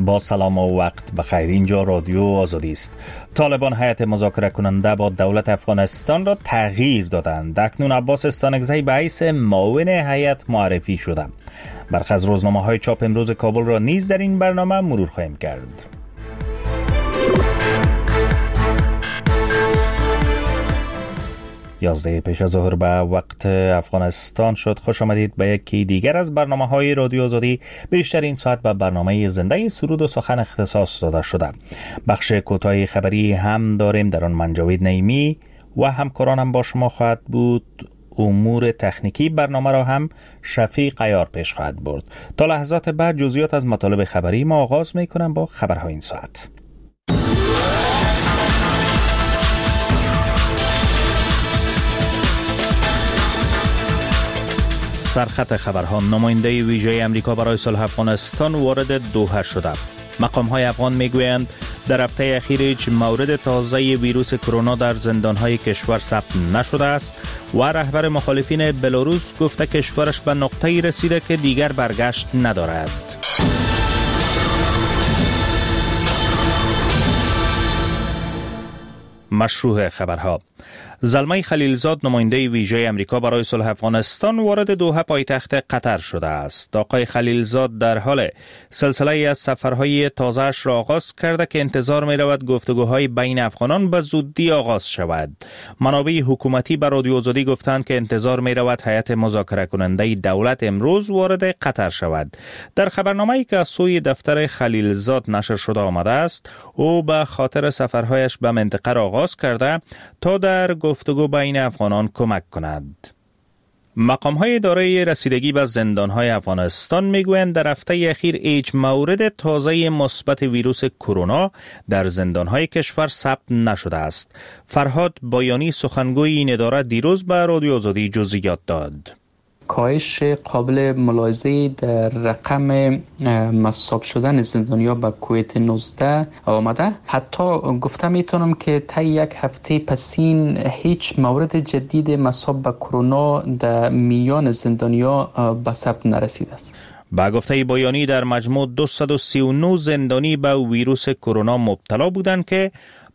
با سلام و وقت بخیر. اینجا رادیو آزادی است. طالبان هیئت مذاکره کننده با دولت افغانستان را تغییر دادند. اکنون عباس استانکزی به حیث معاون هیئت معرفی شده. برخی از روزنامه‌های چاپ امروز کابل را نیز در این برنامه مرور خواهیم کرد. 11 پیش از ظهر به وقت افغانستان شد. خوش آمدید به یکی دیگر از برنامه‌های رادیو آزادی. بیشتر این ساعت به برنامه زنده سرود و سخن اختصاص داده شده. بخش کوتاه خبری هم داریم، در آن من جاوید نعیمی و همکارانم با شما خواهد بود. امور تکنیکی برنامه را هم شفیق عیار پیش خواهد برد. تا لحظات بعد جزئیات از مطالب خبری ما آغاز می‌کنم با خبرهای این ساعت. سرخط خبرها: نماینده ویژه امریکا برای صلح افغانستان وارد دوحه شده. مقام‌های افغان میگویند در هفته اخیر هیچ مورد تازه ویروس کرونا در زندان‌های کشور ثبت نشده است و رهبر مخالفین بلاروس گفته کشورش به نقطه‌ای رسیده که دیگر برگشت ندارد. مشروع خبرها: زلمه خلیلزاد نماینده ویژه امریکا برای صلح افغانستان وارد دوحه پایتخت قطر شده است. آقای خلیلزاد در حال سلسله از سفرهای تازه‌اش را آغاز کرده که انتظار می رود گفتگوهای بین افغانان به زودی آغاز شود. منابع حکومتی به رادیو آزادی گفتند که انتظار می رود هیئت مذاکره کننده دولت امروز وارد قطر شود. در خبرنامه‌ای که از سوی دفتر خلیلزاد نشر شده آمده است، او به خاطر سفرهایش به منطقه را آغاز کرده تا در گفتگو بین افغانان کمک کند. مقام‌های اداره رسیدگی به زندان‌های افغانستان میگویند در هفته اخیر هیچ مورد تازه مثبت ویروس کرونا در زندان‌های کشور ثبت نشده است. فرهاد بایانی سخنگوی این اداره دیروز به رادیو آزادی جزئیات داد. کاهش قابل ملاحظه‌ای در رقم مصاب شدن زندانیا به کووید 19 آمده. حتی گفته میتونم که تا یک هفته پسین هیچ مورد جدید مصاب به کرونا در میان زندانیا به ثبت نرسیده است. با گفته بایانی در مجموع 239 زندانی به ویروس کرونا مبتلا بودند که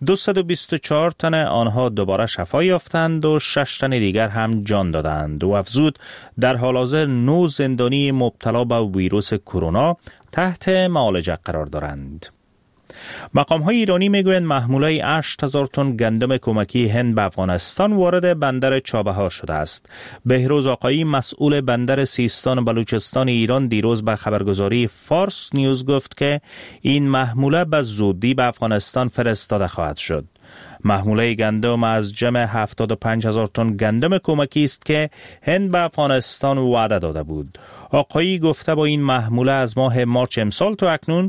224 تن آنها دوباره شفا یافتند و 6 تن دیگر هم جان دادند. و افزود در حال حاضر 9 زندانی مبتلا به ویروس کرونا تحت معالجه قرار دارند. مقام‌های ایرانی میگویند محموله‌ای 8000 تن گندم کمکی هند به افغانستان وارد بندر چابهار شده است. بهروز آقایی مسئول بندر سیستان و بلوچستان ایران دیروز به خبرگزاری فارس نیوز گفت که این محموله به زودی به افغانستان فرستاده خواهد شد. محموله گندم از جمع 75000 تن گندم کمکی است که هند به افغانستان وعده داده بود. آقایی گفته با این محموله از ماه مارچ امسال تا اکنون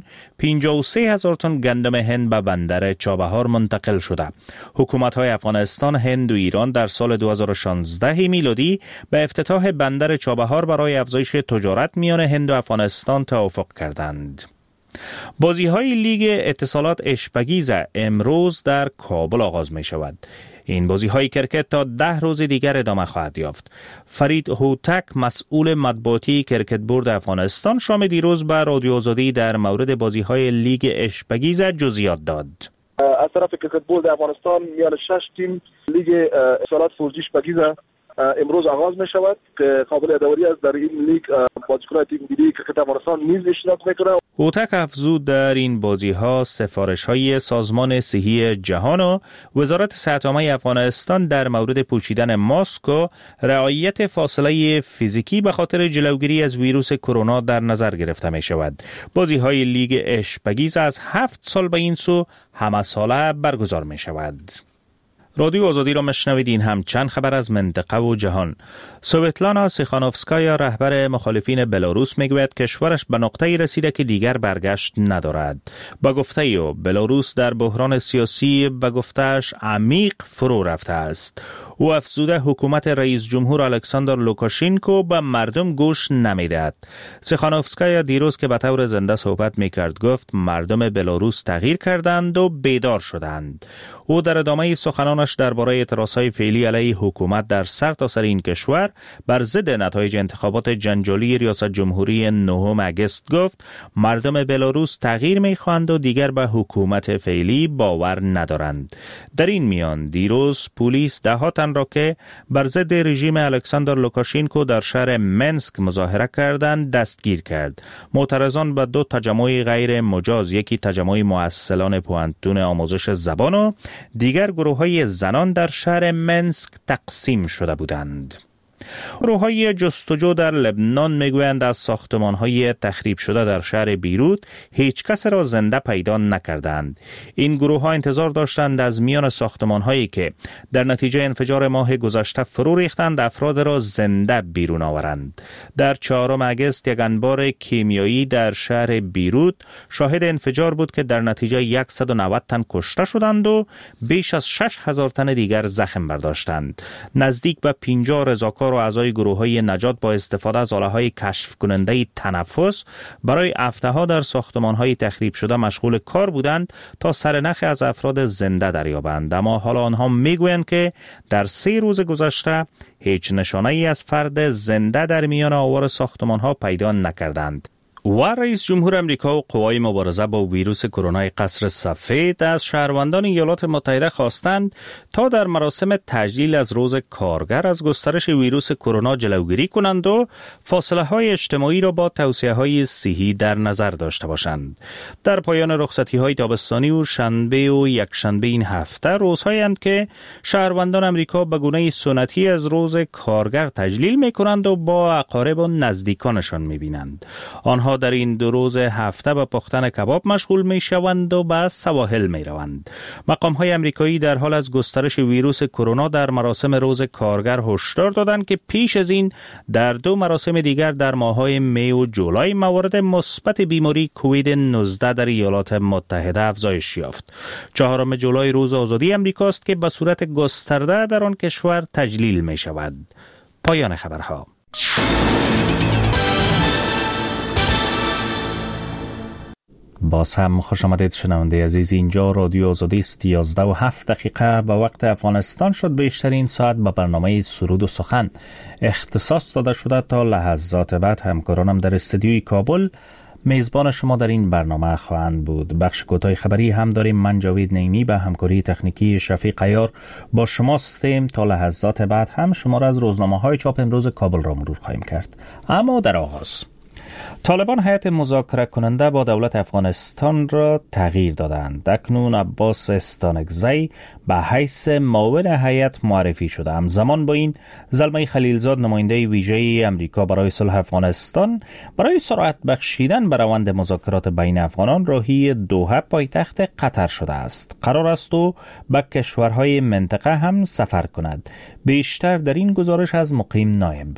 53000 تن گندم هند به بندر چابهار منتقل شده. حکومت‌های افغانستان، هند و ایران در سال 2016 میلادی به افتتاح بندر چابهار برای افزایش تجارت میان هند و افغانستان توافق کردند. بازی‌های لیگ اتصالات اشپگیزه امروز در کابل آغاز می شود. این بازی‌های کرکت تا 10 روز دیگر ادامه خواهد یافت. فرید هوتک مسئول مطبوعاتی کرکت بورد افغانستان شام دیروز به رادیو آزادی در مورد بازی‌های لیگ اشپگیزه جزئیات داد. از طرف کرکت بورد افغانستان میان 6 تیم لیگ اتصالات فورجی اشپگیزه امروز آغاز می شود که قابل ادواری است. در این لیگ بازیکنان تیم ملی کرکت افغانستان نیز اشتراک میکنند. هوتک افزود در این بازی‌ها سفارش‌های سازمان صحی جهان و وزارت صحت عامه افغانستان در مورد پوشیدن ماسک و رعایت فاصله فیزیکی به خاطر جلوگیری از ویروس کرونا در نظر گرفته می شود. بازی‌های لیگ اشپگیز از 7 سال به این سو همه ساله برگزار می شود. رادیو آزادی را مشنوید. این هم چند خبر از منطقه و جهان. سویتلانا سیخانوفسکایا رهبر مخالفین بلاروس میگوید کشورش به نقطه‌ای رسیده که دیگر برگشت ندارد. با گفته او بلاروس در بحران سیاسی به گفته‌اش عمیق فرو رفته است. او افزوده حکومت رئیس جمهور الکساندر لوکاشنکو به مردم گوش نمیدهد. سیخانوفسکایا دیروز که به طور زنده صحبت میکرد گفت مردم بلاروس تغییر کردند و بیدار شدند. او در ادامه سخنان بیانش درباره اعتراضهای فعلی علیه حکومت در سرتاسر این کشور بر ضد نتایج انتخابات جنجالی ریاست جمهوری 9 اگست گفت مردم بلاروس تغییر می‌خواهند و دیگر به حکومت فعلی باور ندارند. در این میان دیروز پلیس 10 تن را که بر ضد رژیم الکساندر لوکاشنکو در شهر منسک مظاهره کردند دستگیر کرد. معترضان به 2 تجمع غیر مجاز، یکی تجمع مؤسسان پوهنتون آموزش زبان و دیگر گروه‌های زنان در شهر منسک تقسیم شده بودند. گروه‌های جستجو در لبنان میگویند از ساختمان‌های تخریب شده در شهر بیروت هیچ کس را زنده پیدا نکردند. این گروه‌ها انتظار داشتند از میان ساختمان‌هایی که در نتیجه انفجار ماه گذشته فرو ریختند افراد را زنده بیرون آورند. در 4 اگست یک انبار کیمیایی در شهر بیروت شاهد انفجار بود که در نتیجه 190 تن کشته شدند و بیش از 6000 تن دیگر زخم برداشتند. نزدیک به 50 رضاکار و اعضای گروه‌های نجات با استفاده از آله‌های کشف کننده تنفس برای هفته‌ها در ساختمان‌های تخریب شده مشغول کار بودند تا سرنخ از افراد زنده دریابند، اما حالا آنها میگویند که در 3 روز گذشته هیچ نشانه‌ای از فرد زنده در میان آوار ساختمان‌ها پیدا نکردند. و رئیس جمهور امریکا و قوای مبارزه با ویروس کرونا قصر سفید از شهروندان ایالات متحده خواستند تا در مراسم تجلیل از روز کارگر از گسترش ویروس کرونا جلوگیری کنند و فاصله‌های اجتماعی را با توصیه‌های صحی در نظر داشته باشند. در پایان رخصتی‌های تابستانی و شنبه و یکشنبه این هفته روزهایند که شهروندان امریکا به گونه سنتی از روز کارگر تجلیل می‌کنند و با اقارب و نزدیکانشان می‌بینند. آنها در این 2 روز هفته به پختن کباب مشغول می شوند و به سواحل می روند. مقام های امریکایی در حال از گسترش ویروس کرونا در مراسم روز کارگر هشدار دادند که پیش از این در 2 مراسم دیگر در ماه‌های می و جولای موارد مثبت بیماری کووید 19 در ایالات متحده افزایش یافت. 4 جولای روز آزادی امریکاست که به صورت گسترده در آن کشور تجلیل می شود. پایان خبرها. باز هم خوش آمدید شنونده عزیز، اینجا رادیو آزادی است. 11:07 به وقت افغانستان شد. بیشترین ساعت به برنامه سرود و سخن اختصاص داده شده. تا لحظات بعد همکارانم در استودیوی کابل میزبان شما در این برنامه خواهند بود. بخش کوتاه خبری هم داریم. من جاوید نعیمی به همکاری تکنیکی شفیق عیار با شما هستیم. تا لحظات بعد هم شما را از روزنامه‌های چاپ امروز کابل را مرور خواهیم کرد. اما در آغاز طالبان هیئت مذاکره کننده با دولت افغانستان را تغییر دادند. اکنون عباس استانکزی به حیث معاون هیئت معرفی شده. همزمان با این زلمه خلیلزاد نماینده ویژه امریکا برای صلح افغانستان برای سرعت بخشیدن به روند مذاکرات بین افغانان راهی دوحه پایتخت قطر شده است. قرار است او به کشورهای منطقه هم سفر کند. بیشتر در این گزارش از مقیم نایب.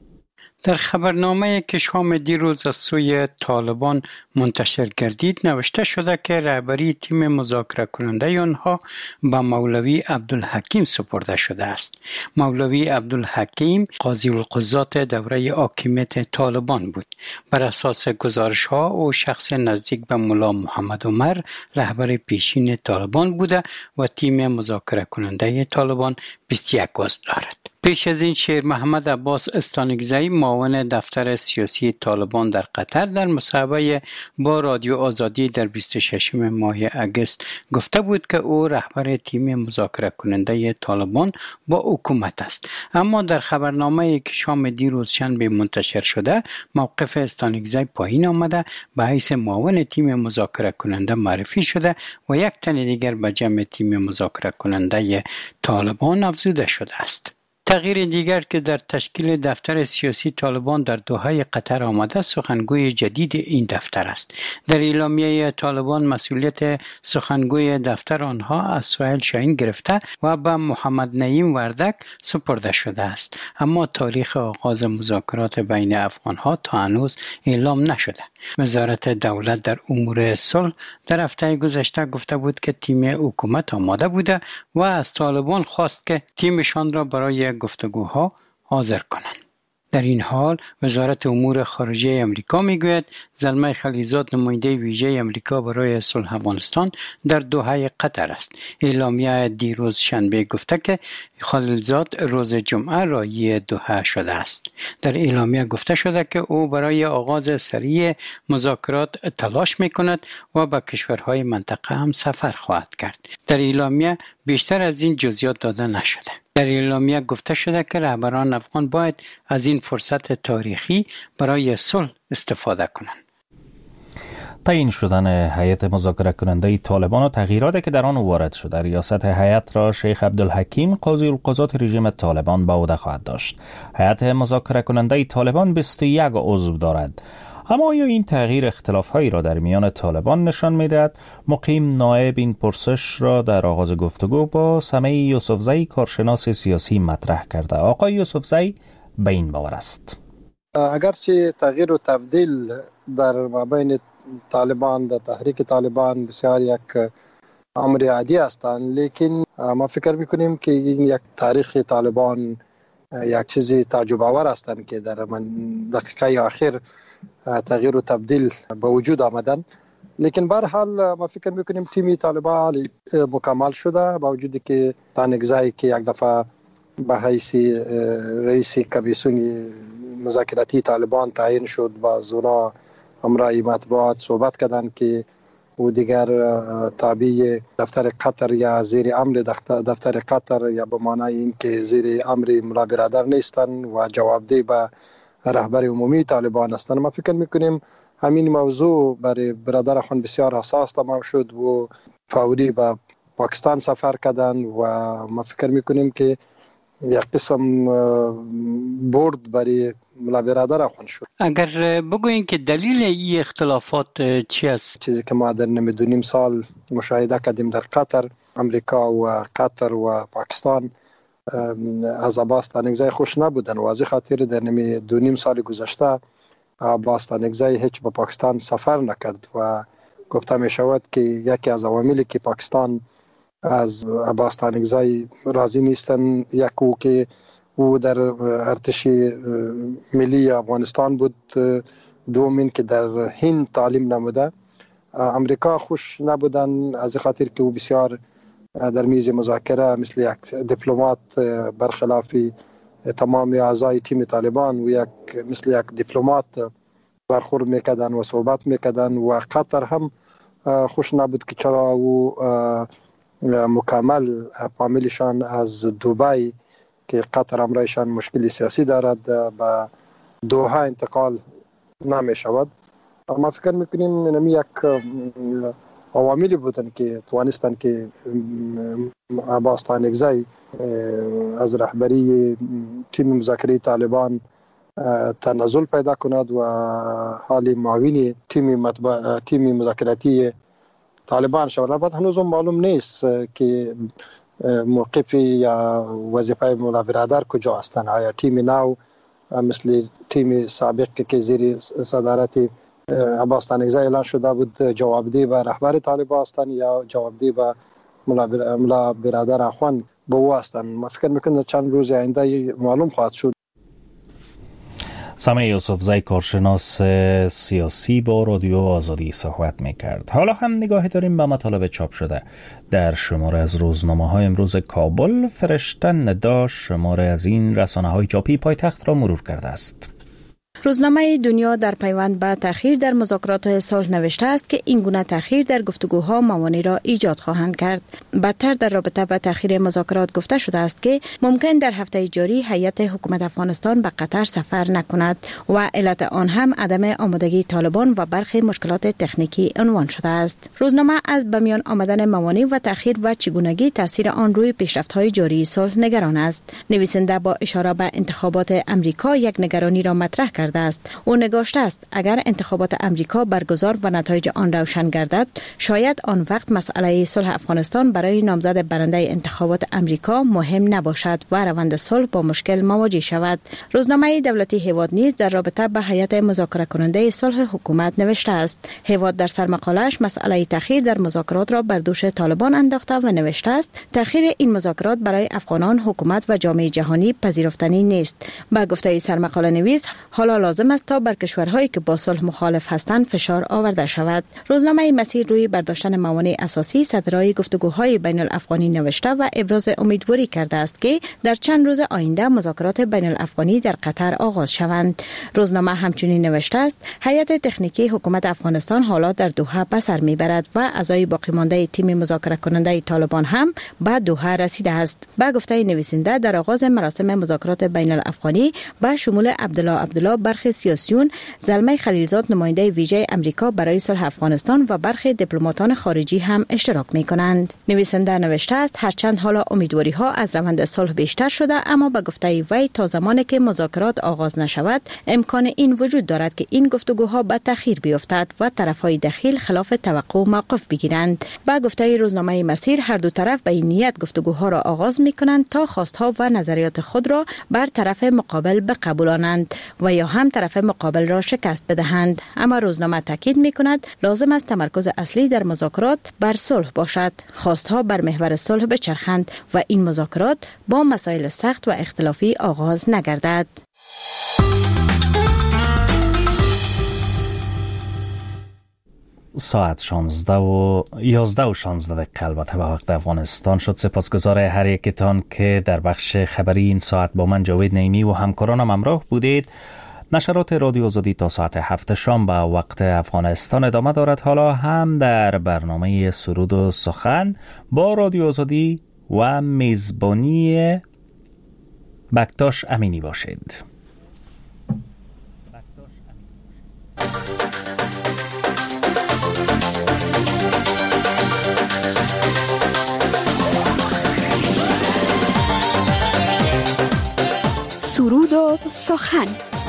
در خبرنامه که شام دیروز از سوی طالبان منتشر گردید نوشته شده که رهبری تیم مذاکره کننده آنها به مولوی عبدالحکیم سپرده شده است. مولوی عبدالحکیم قاضی القضات دوره حاکمیت طالبان بود. بر اساس گزارش ها او شخص نزدیک به ملا محمد عمر رهبر پیشین طالبان بوده و تیم مذاکره کننده طالبان 21 عضو دارد. پیش از این شیر محمد عباس استانکزی معاون دفتر سیاسی طالبان در قطر در مصاحبه با رادیو آزادی در 26 ماه اگست گفته بود که او رهبر تیم مذاکره کننده طالبان با حکومت است. اما در خبرنامه که شام دیروز شنبه منتشر شده موقف استانکزی پایین آمده، به حیث معاون تیم مذاکره کننده معرفی شده و 1 تن دیگر به جمع تیم مذاکره کننده طالبان افزوده شده است. تغییر دیگر که در تشکیل دفتر سیاسی طالبان در دوحه قطر آمده سخنگوی جدید این دفتر است. در اعلامیه طالبان مسئولیت سخنگوی دفتر آنها از سهیل شاهین گرفته و به محمد نعیم وردک سپرده شده است، اما تاریخ آغاز مذاکرات بین افغانها تا هنوز اعلام نشده. وزارت دولت در امور صلح در هفته گذشته گفته بود که تیم حکومت آماده بوده و از طالبان خواست که تیمشان را برای گفتگوها حاضر کنند. در این حال وزارت امور خارجه امریکا میگوید زلمه خلیلزاد نماینده ویژه امریکا برای صلح افغانستان در دوحه قطر است. اعلامیه دیروز شنبه گفته که خلیلزاد روز جمعه راهی دوحه شده است. در اعلامیه گفته شده که او برای آغاز سریع مذاکرات تلاش میکند و به کشورهای منطقه هم سفر خواهد کرد. در اعلامیه بیشتر از این جزئیات داده نشده. در اعلامیه گفته شده که رهبران افغان باید از این فرصت تاریخی برای صلح استفاده کنند. تعیین شدن هیئت مذاکره کننده طالبان و تغییراتی که در آن وارد شده، ریاست هیئت را شیخ عبدالحکیم قاضی القضات رژیم طالبان به عهده خواهد داشت. هیئت مذاکره کننده طالبان 21 عضو دارد. اما آیا این تغییر اختلاف‌هایی را در میان طالبان نشان می‌دهد؟ مقیم نائب این پرسش را در آغاز گفتگو با سمیع یوسفزئی کارشناس سیاسی مطرح کرده. آقای یوسفزئی به این باور است: اگرچه تغییر و تبدیل در مابین طالبان در تحریک طالبان بسیار یک امر عادی هستند، لیکن ما فکر می‌کنیم که این یک تاریخ طالبان یک چیزی تعجب آور هستند که در دقیقه آخر تغییر و تبدیل به وجود آمدن. لیکن به هر حال ما فکر میکنیم تیم طالبان مکمل شده، با وجودی که تانگزایی که یک دفعه به حیث رئیس کمیسیون مذاکراتی طالبان تعیین شد، با زونا همراه مطبوعات صحبت کردند که او دیگر تابع دفتر قطر یا زیر امر دفتر قطر یا به معنای این که زیر امر ملا برادر نیستند و جوابدهی به رهبر عمومی طالبان هستند. ما فکر میکنیم همین موضوع برای برادر خان بسیار حساس تمام شد و فوری به پاکستان سفر کردند و ما فکر میکنیم که یک قسم برد برای ملا برادر خان شد. اگر بگوییم که دلیل این اختلافات چی است؟ چیزی که ما در نیم سال مشاهده کردیم در قطر، امریکا و قطر و پاکستان از عباس تانگزای خوش نبودن و از خاطر در نیم سال گذشته عباس تانگزای هیچ به پاکستان سفر نکرد و گفته می شود که یکی از عواملی که پاکستان از عباس تانگزای راضی نیستن، یکی که او در ارتش ملی افغانستان بود، دومین که در هند تعلیم نموده. امریکا خوش نبودن از خاطر که او بسیار در میز مذاکره مثل یک دیپلمات برخلاف تمام اعضای تیم طالبان و مثل یک دیپلمات برخورد میکردن و صحبت میکردن و قطر هم خوش نبود که چرا او مکمل فامیلشان از دبی که قطر امرایشان مشکلی سیاسی دارد به دوحه انتقال نمی شود. ما فکر میکنیم اینمی یک عواملی بودن که توانستن که عباس تانگزای از رهبری تیم مذاکره طالبان تنزل پیدا کند و حال معاون تیم مذاکراتی طالبان شود. البته هنوز معلوم نیست که موقف یا وظیفه ملا برادر کجا هستند. آیا تیم نو مثل تیم سابق که زیر صدارت عباس تانگزای اعلان شده بود جوابدهی به رهبر طالبان هستند یا جوابدهی به ملا برادر اخوان به او هستند؟ ما فکر میکنم چند روز آینده معلوم خواهد شد. سمیع یوسفزئی کارشناس سیاسی با رادیو آزادی صحبت میکرد. حالا هم نگاهی داریم به مطالب چاپ شده در شماره از روزنامه‌های امروز کابل. فرشته ندا شماره از این رسانه‌های چاپی پایتخت را مرور کرده است. روزنامه دنیا در پیوند به تأخیر در مذاکرات صلح نوشته است که این گونه تأخیر در گفتگوها موانع را ایجاد خواهند کرد. بدتر در رابطه با تأخیر مذاکرات گفته شده است که ممکن در هفته جاری هیئت حکومت افغانستان به قطر سفر نکند و علت آن هم عدم آمادگی طالبان و برخی مشکلات تکنیکی عنوان شده است. روزنامه از به میان آمدن موانع و تأخیر و چگونگی تاثیر آن روی پیشرفت‌های جاری صلح نگران است. نویسنده با اشاره به انتخابات امریکا یک نگرانی را مطرح کرده کرده است. او نگاشته است اگر انتخابات امریکا برگزار و نتایج آن روشن گردد، شاید آن وقت مسئله صلح افغانستان برای نامزد برنده انتخابات امریکا مهم نباشد و روند صلح با مشکل مواجه شود. روزنامه دولتی هیواد نیز در رابطه با هیئت مذاکره کننده صلح حکومت نوشته است. هیواد در سرمقاله‌اش مسئله تأخیر در مذاکرات را بر دوش طالبان انداخته و نوشته است تأخیر این مذاکرات برای افغانان، حکومت و جامعه جهانی پذیرفتنی نیست. با گفته سرمقاله نویس، حالا لازم است تا بر کشورهایی که با صلح مخالف هستند فشار آورده شود. روزنامه مسیر روی برداشتن موانع اساسی صدرای گفتگوهای بین الافغانی نوشته و ابراز امیدواری کرده است که در چند روز آینده مذاکرات بین الافغانی در قطر آغاز شوند. روزنامه همچنین نوشته است هیئت تکنیکی حکومت افغانستان حالا در دوحه به سر میبرد و اعضای باقی مانده تیم مذاکره کننده طالبان هم به دوحه رسیده است. با گفته نویسنده، در آغاز مراسم مذاکرات بین الافغانی با شمول عبدالله برخی سیاسیون، زلمه خلیلزاد نماینده ویژه امریکا برای صلح افغانستان و برخی دیپلماتان خارجی هم اشتراک می‌کنند. نویسنده نوشته است هرچند حالا امیدواری ها از روند صلح بیشتر شده، اما با گفته وی تا زمانی که مذاکرات آغاز نشود امکان این وجود دارد که این گفتگوها به تأخیر بیفتد و طرفهای دخیل خلاف توقع موقف بگیرند. با گفته روزنامه مسیر، هر دو طرف به این نیت گفتگوها را آغاز می‌کنند تا خواستها و نظریات خود را بر طرف مقابل بقبولانند و یا هم طرف مقابل را شکست بدهند. اما روزنامه تاکید می‌کند لازم است تمرکز اصلی در مذاکرات بر صلح باشد، خواستها بر محور صلح بچرخند و این مذاکرات با مسائل سخت و اختلافی آغاز نگردد. ساعت 11:16 البته به وقت افغانستان شد. سپاسگزار هر یکتان که در بخش خبری این ساعت با من جاوید نعیمی و همکارانم همراه بودید. نشرات رادیو آزادی تا ساعت 7 شام به وقت افغانستان ادامه دارد. حالا هم در برنامه سرود و سخن با رادیو آزادی و میزبانی بکتاش امینی باشید. سرود و سخن.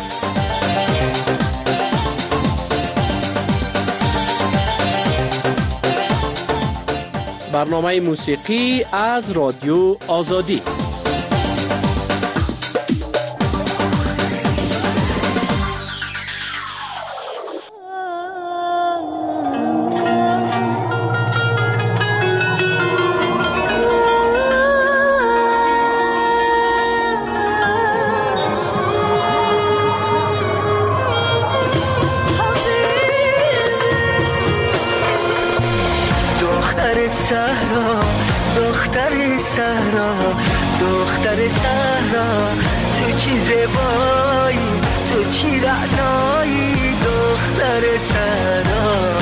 برنامه موسیقی از رادیو آزادی. دختر صحرا تو چی زیبایی، تو چی رعنایی، دختر صحرا.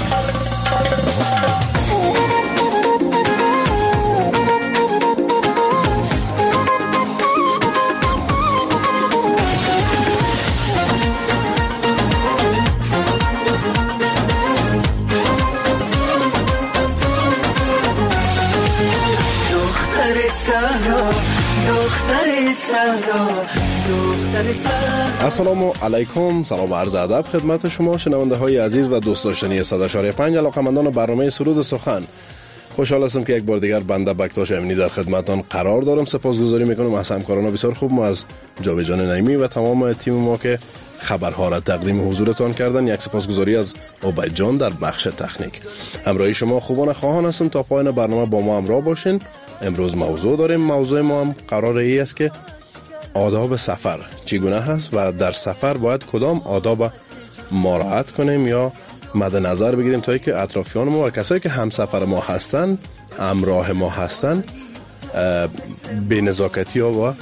السلام علیکم، سلام و عرض ادب خدمت شما شنونده های عزیز و دوست داشتنی 100.5 علاقه‌مندان برنامه سرود و سخن. خوشحال هستم که یک بار دیگر بنده بکتاش امینی در خدمتتان قرار دارم. سپاسگزاری میکنم از همکاران بسیار خوب ما، از جاوید جان نعیمی و تمام تیم ما که خبرها را تقدیم حضورتان کردن. یک سپاسگزاری از عبید جان در بخش تکنیک. همراهی شما خوبان خواهان هستم تا پایان برنامه با ما همراه باشین. امروز موضوع داریم. موضوع ما هم قراره ای است که آداب سفر چگونه هست و در سفر باید کدام آداب مراعات کنیم یا مد نظر بگیریم تا اینکه اطرافیان ما و کسایی که همسفر ما هستن، همراه ما هستن، بی نزاکتی ها و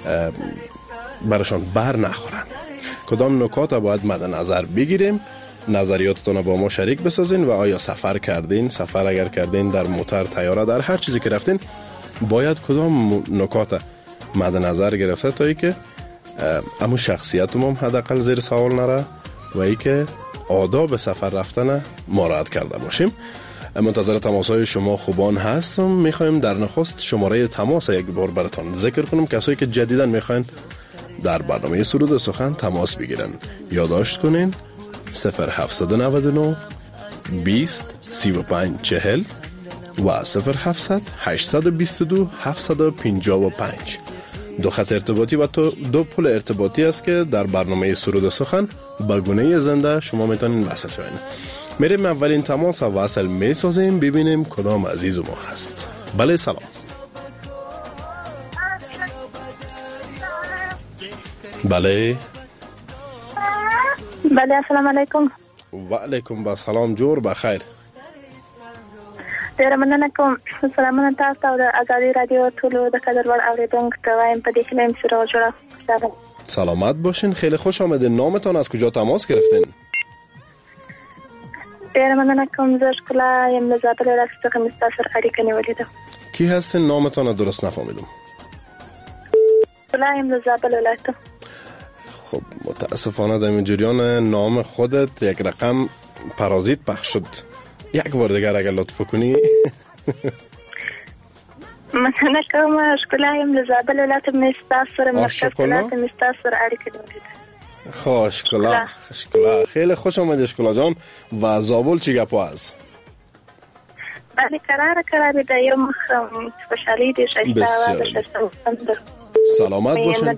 برشان بر نخورن. کدام نکات باید مد نظر بگیریم. نظریاتتون با ما شریک بسازین و آیا سفر کردین، سفر اگر کردین در موتر، طیاره، در هر چیزی که رفتین باید کدام نکات مد نظر گرفته تا ای که امو شخصیتم هم حداقل زیر سوال نره و ای که آداب سفر رفتن مراعات کرده باشیم. منتظر تماس‌های شما خوبان هستم. میخوایم در نخست شماره تماس یک بار براتون ذکر کنم. کسایی که جدیداً میخواین در برنامه سرود سخن تماس بگیرن. یادداشت کنین 0799 20 35 40 و 0700 822 755. دو خط ارتباطی و دو پل ارتباطی است که در برنامه سرود سخن به گونه زنده شما میتونین وصل شوین. میریم اولین تماس و وصل میسازیم، ببینیم کدام عزیز ما هست. بله سلام. بله السلام علیکم. و علیکم السلام. جور بخیر. ډیره مننه کوم. سلامونه تاسو ته د ازادي رادیو ټولو د قدرور اوریدونکو ته وایم په دې کې لیم سره جوړه. سلامت باشین. خیلی خوش آمدین. نامتان از کجا تماس گرفتین؟ ډیره مننه کوم. زه ښکلا یم له زابل ولایت څخه مستاسر اړیکه نیولې ده. کی هستین؟ نامتان درست نفهمیدم. ښکلا یم له زابل ولایت. خب متاسفانه در این جریان نام خودت یک رقم پارازیت پخش شد. یک بار دیگر اگر لطف کنی. مننه کوم. ښکلا یم له زابل ولایت مستاسر مستاسر اړیکه نیولې. خوش ښکلا. خیلی خوش آمدید ښکلا جان. و زابل چی گپ است؟ بله قرار ده. یو مخ خوشحالی دی شایسته. سلامت باشین.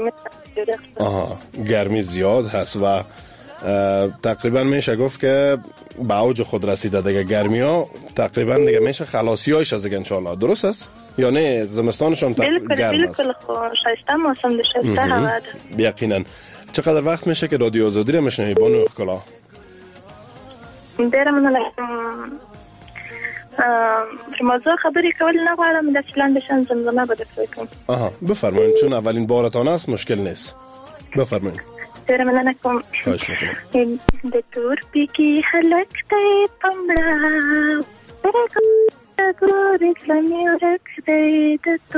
گرمی زیاد هست و تقریبا میشه گفت که به اوج خود رسیده دیگه. گرمی ها تقریبا دیگه میشه خلاصی هایش از دیگه انشالله. درست است یا نه؟ زمستانشان گرم است. بالکل شایسته موسم ده، شایسته هوا ده. یقینا. چقدر وقت میشه که رادیو آزادی رو میشنوی بانو ښکلا؟ ډیره مننه. موضوع خبری کول نه غواړم، د فلان بشن زمزمه به درته کوم. بفرمایید. چون اولین بارتان است مشکل نیست. بفرمایید. ډیره مننه کوم. خواهش می‌کنم. د تورپیکی هلک ته پمړه ګورې کلمې ورک دی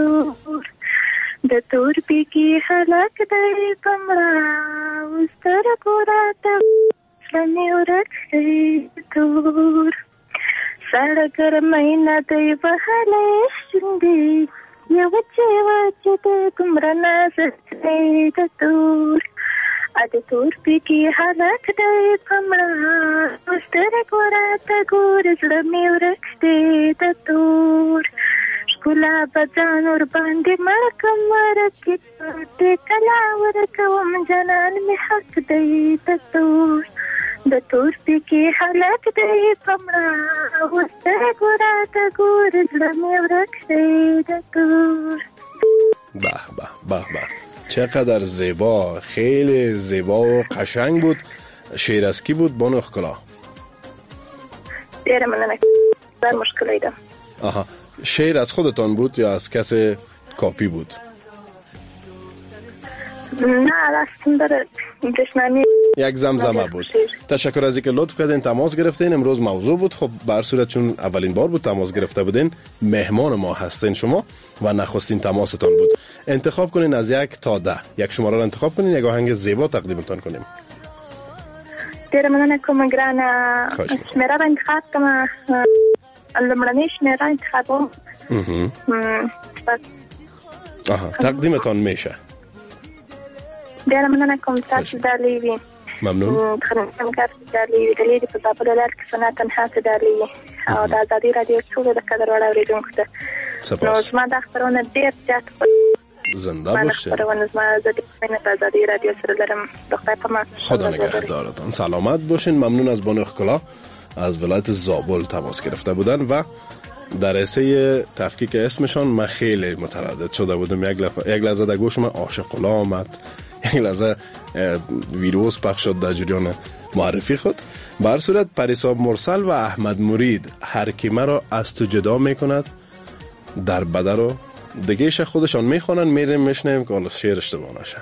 د تورپیکی هلک دی پمړه وستر ګوراته کلمې ورک دی تور سړه ګرمۍ نه دی وهلی شونډې یو وچې د دومره نازک دی د تور د تورپیکی هلک دی پمړه سترګو راته ګورې زړه مې ورک دی د تور ښکلا به ځان ورباندې مړ کړم ورکې دې کله ورکوم جانان مې حق دی د تور د تورپیکی هلک دی پمړه سترګو راته ګورې زړه مې ورک دی د تور. به چقدر زیبا. خیلی زیبا و قشنگ بود. شعر از کی بود بانو ښکلا؟ ډیره مننه. بر مشکلی ده. شعر از خودتان بود یا از کسی کاپی بود؟ نه راستم داره جشنانی یک زمزمه بود. تشکر از اینکه لطف کردین تماس گرفتین. امروز موضوع بود. خب به هر صورت چون اولین بار بود تماس گرفته بودین، مهمان ما هستین شما و نخستین تماستان بود. انتخاب کنین از 1 تا 10. یک شماره رو انتخاب کنین، یک آهنگ زیبا تقدیمتان کنیم. ډیره مننه کوم ګرانه. شمیره به انتخاب کوم. لومړنۍ شمیره انتخابوم. تقدیمتان میشه. ډیره مننه کوم. تاسو دالي وي. ممنون. خدمتګار دالي دالي په تاسو ولر کې سنت تنها دالي او د ازادي رادیو ټول د قدر وړ اوریدونکو ته سپاس. نو ما د خبرونه ډیر زیات زنده باشید. خبرونه ما د ازادي رادیو سره لرم. خدا نگهدارتان. سلامت باشین. ممنون از بانو ښکلا از ولایت زابل تماس گرفته بودن و در حصه تفکیک اسمشان من خیلی متردد شده بودم. یک لحظه در گوش من عاشق‌الله آمد، یک لحظه ویروس پخش شد در جریان معرفی خود. به هر صورت پریسا مرسل و احمد مرید هر کی مرا از تو جدا میکند در بده رو دیگهش خودشان میخوانن. میریم میشنیم که حالا شعر اشتباه نشه.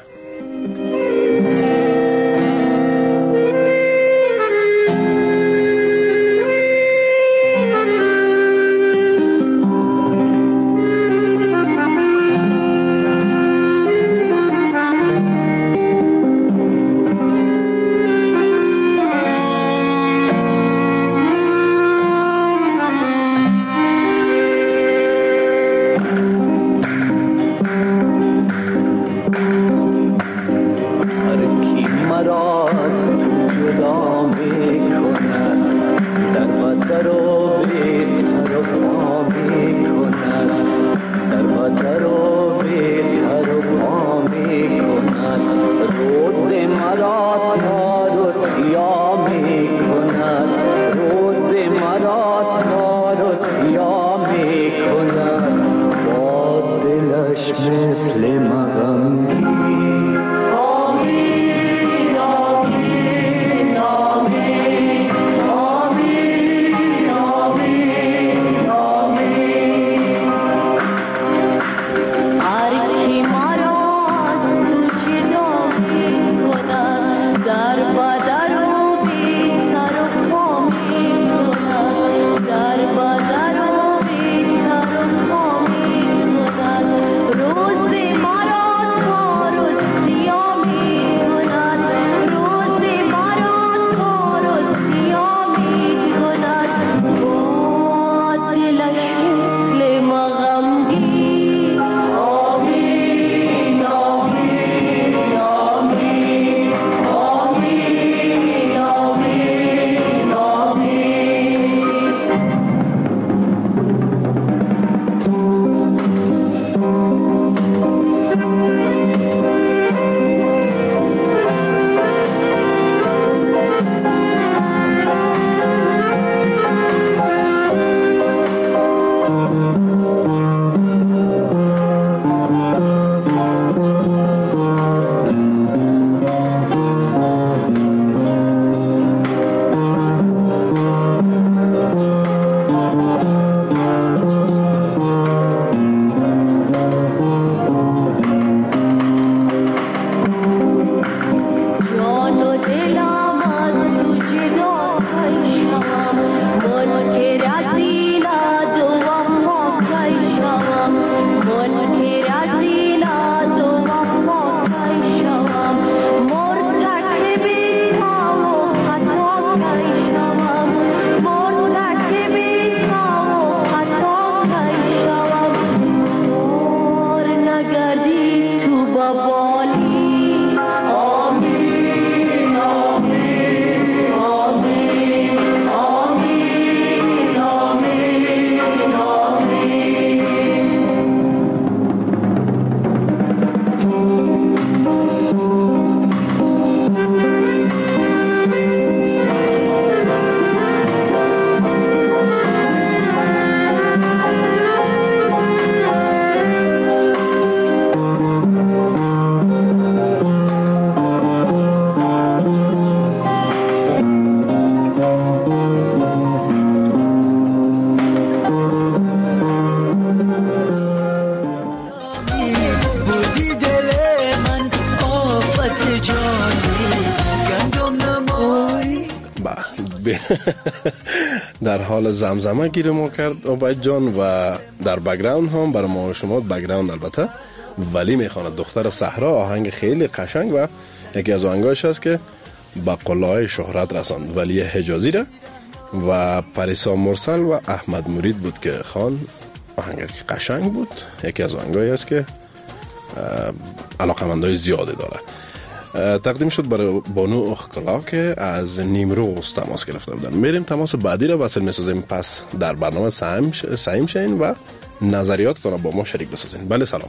در حال زمزمه گیر ما کرد عبید جان و در بک‌گراند هم برای ما شما بک‌گراند البته ولی میخواند دختر صحرا آهنگ خیلی قشنگ و یکی از آهنگاش هست که با قلای شهرت رساند ولی حجازی را و پریسا مرسل و احمد مرید بود که خان آهنگ قشنگ بود. یکی از آهنگایی است که علاقمندای زیاده داره. تقدیم شد برای بانو اخکلا که از نیمروز تماس گرفته بودن. میریم تماس بعدی را وصل میسازیم پس در برنامه سعیم شین و نظریاتتون را با ما شریک بسازین. بله سلام.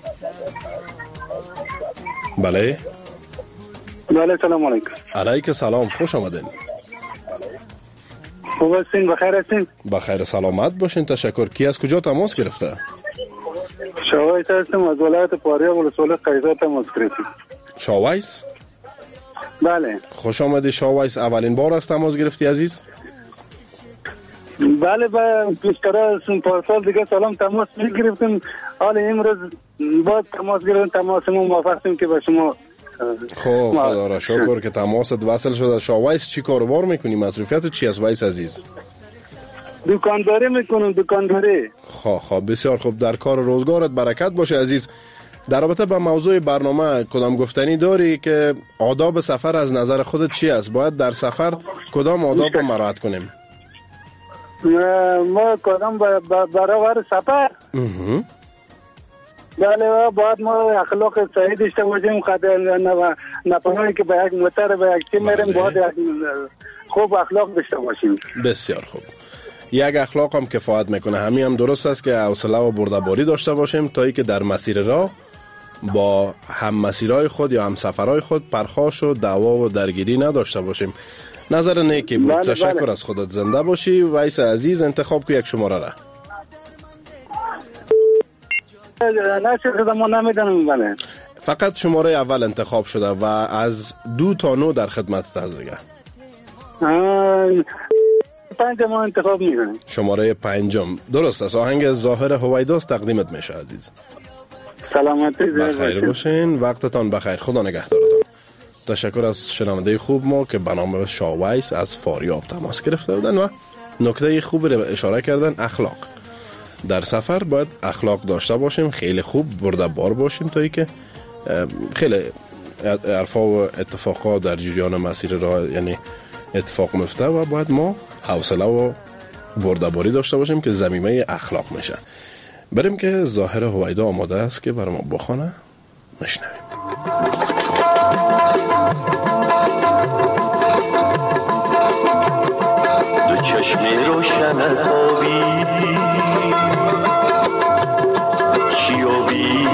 بله سلام علیکم. علیکم سلام، خوش آمدین. خوب هستین؟ بخیر هستین؟ بخیر سلامت باشین، تشکر. کی از کجا تماس گرفته؟ شاویس هستم از ولایت پاریا ولسوالی قیزا تماس گرفتم. شاویس؟ بله. خوش آمدی شاویس. اولین بار است تماس گرفتی عزیز؟ بله با پیشتر پارسال دیگه سلام تماس میگرفتیم. حالا امروز باید تماس گرفتیم. تماس ما موافقیم که به شما. خب خدا را شکر که تماست وصل شده. شاویس چی کاروبار میکنی؟ مصروفیت چی است ویس عزیز؟ دکانداری میکنم. دکانداری. خب بسیار خوب. در کار روزگارت برکت باشه عزیز. در رابطه با موضوع برنامه کدام گفتنی داری که آداب سفر از نظر خودت چی است؟ باید در سفر کدام آداب رو مراعات کنیم؟ ما کدام برابر سفر؟ بله باید ما اخلاق صحیح داشته باشیم. نپناهی که به یک موتر به یک چی میریم باید خوب اخلاق داشته باشیم. بسیار خوب. یک اخلاق هم کفایت میکنه. همین هم درست است که حوصله و بردباری داشته باشیم تا ای که در مسیر راه با هم مسیرهای خود یا هم سفرهای خود پرخاش و دعوا و درگیری نداشته باشیم. نظر نیکی بود. تشکر از خودت. زنده باشی. ویس عزیز انتخاب که یک شماره را. بله. فقط شماره اول انتخاب شده و از 2 تا 9 در خدمت هست دیگه. 5 ما انتخاب میکنیم. شماره 5 درست است. آهنگ ظاهر هویداست تقدیمت میشه عزیز. سلامتی بخیر باشین. وقتتان بخیر. خدا نگهدارتان. تشکر از شنونده خوب ما که به نام شاویس از فاریاب تماس گرفته بودن و نکته خوبی رو اشاره کردن. اخلاق در سفر باید اخلاق داشته باشیم. خیلی خوب برده‌بار باشیم تا ای که خیلی عرفا و اتفاقا در جریان مسیر راه یعنی اتفاق میفته و باید ما حوصله و برده‌باری داشته باشیم که ضمیمه اخلاق میشه. بریم که ظاهر هویدا آماده است که برای ما بخونه. میشنویم. دو چشم روشن آبی چیابی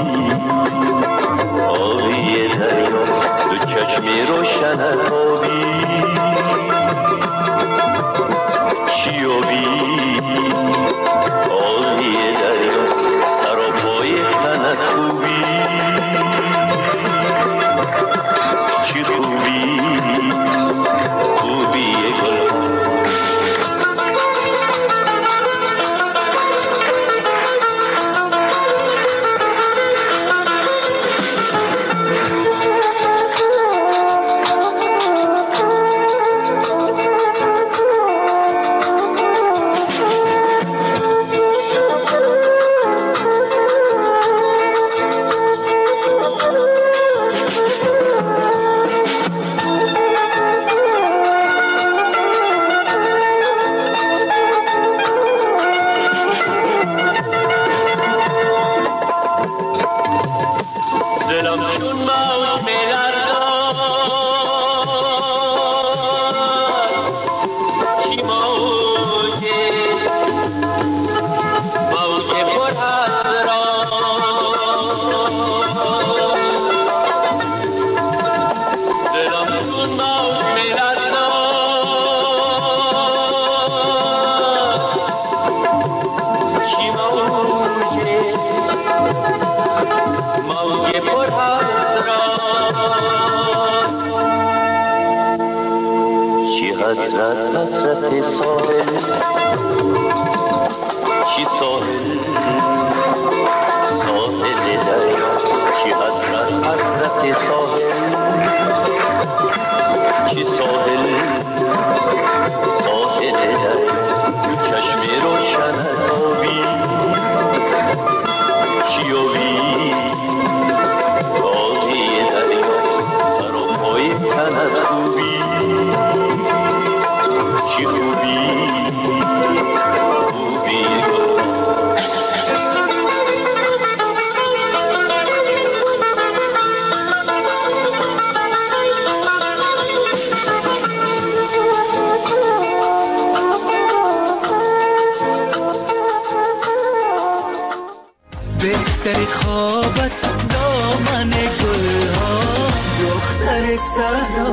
آبی دریا. دو چشم روشن آبی چیابی آبی دریا. سراپای تنت خوبی چی خوبی خوبی گل. حسرت ساحل چی ساحل ساحل دریا. چی حسرت ساحل چی ساحل بستر خوابت دامن گلها دختر صحرا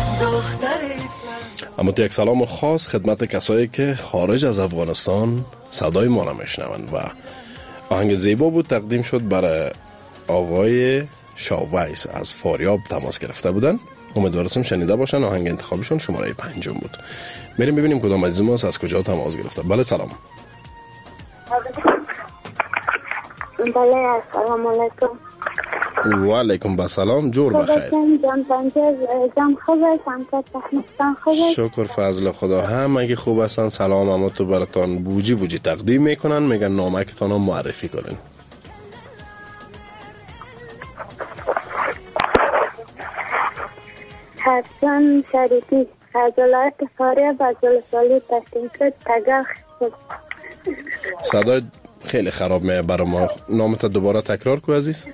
اما یک سلام خاص خدمت کسایی که خارج از افغانستان صدای ما را میشنوند و آهنگ زیبا بود تقدیم شد برای آقای شاویس از فاریاب تماس گرفته بودن. امیدوارم شنیده باشن. آهنگ انتخابشون شماره 5 بود. میریم ببینیم کدام عزیز ما از کجا تماس گرفته. بله سلام. بله السلام علیکم. و علیکم السلام. جور بخیر. جان خوب هستم. شکر فضل خدا. همه خوب هستن. سلام اما تو براتان بوجی تقدیم میکنن. میگن نامکتان رو معرفی کنین. حسن شریفی از ولایت فاریاب از ولسوالی تشکیل تگاه. صدای خیلی خراب میه برای ما. نامت دوباره تکرار کو عزیز.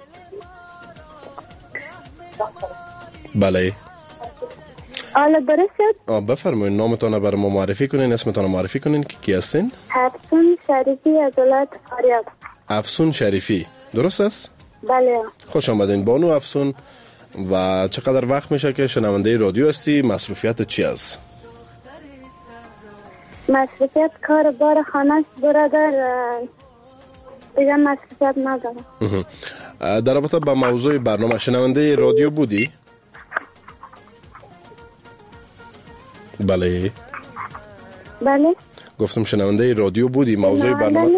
بله حالا درست بفرمایید نامتان برای ما معرفی کنین. اسمتان معرفی کنین که کی هستین؟ افسون شریفی از ولایت فاریاب. افسون شریفی درست است؟ بله. خوش آمدین بانو افسون. و چقدر وقت میشه که شنونده رادیو هستی؟ مصروفیت چی است؟ مصروفیت کار بار خانه برادر دیگه مصروفیت ندارم. در رابطه با موضوع برنامه شنونده رادیو بودی؟ بله. گفتم شنونده رادیو بودی. موضوع برنامه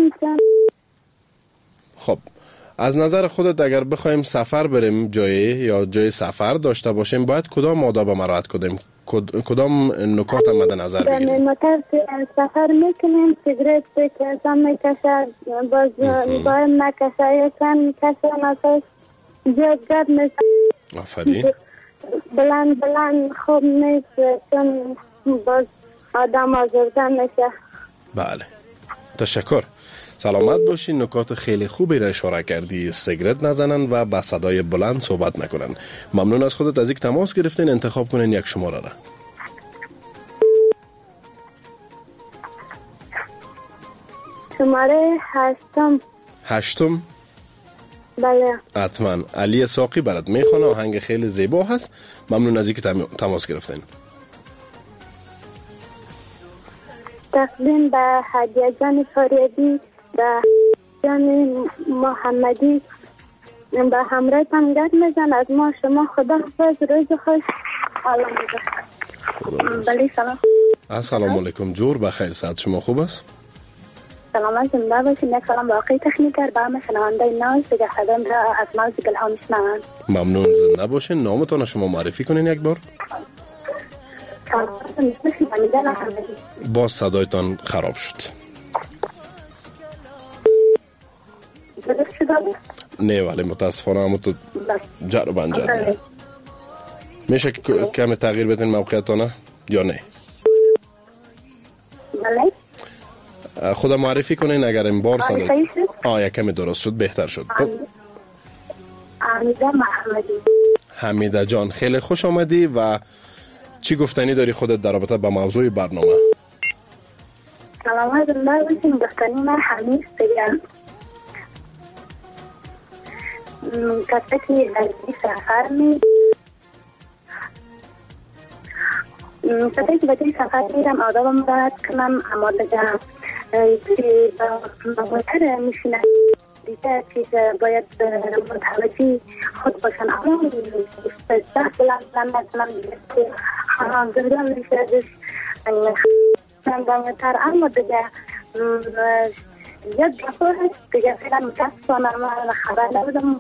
خب از نظر خودت اگر بخوایم سفر بریم جای سفر داشته باشیم باید کدام آداب مراعات کنیم؟ کدام نکات مد نظر بگیریم؟ موتر سفر میکنیم سیگرت بکشم میکشد باز باید نکشه یکن کشه نفس زیاد گرد میشه. آفرین. بلند خوب نیست چون باز آدم آزرده میشه. بله تشکر. سلامت باشین. نکات خیلی خوبی را اشاره کردی. سیگرت نزنن و با صدای بلند صحبت نکنن. ممنون از خودت از یک تماس گرفتین. انتخاب کنین یک شماره را. شماره 8. بله. حتما. علی ساقی برات میخونه. آهنگ خیلی زیبا هست. ممنون از اینکه تماس گرفتین. تقدیم به هدیه جان فاریابی به جان محمدی به همراهتان گرد میزن از ما شما. خدا حافظ. روز خوش. بله سلام. السلام علیکم. جور بخیر. صحت شما خوب است؟ سلامت زنده باشین. یک سلام باقی تکنیکر به همه شنونده ناز دیگه خدم را از ناز گلها میشنوند. ممنون. زنده باشین. نامتان شما معرفی کنین یک بار. با صدایتان خراب شد. نه ولی متاسفانه همون تو جر و بنجر میشه که کمی تغییر بدین موقعیتانه یا نه؟ بله. خدا معرفی کنین اگر این بار صدای کمی درست شد بهتر شد. حمیده محمدی. حمیده جان خیلی خوش آمدی و چی گفتنی داری خودت در رابطه با موضوع برنامه؟ سلامت زنده باشین. گفتنی من حمید بگم کسی که در سفر کسی که به سفر میرم آدابم باید کنم اماده جم که با موتر میشینه دیگه که باید متوجه خود باشن. اما دست بلند نکنم که خانم زندان میشه دش موتر. اما دیگه یک دفعه هست دیگه فیلم متاسفانه من خبر نبودم.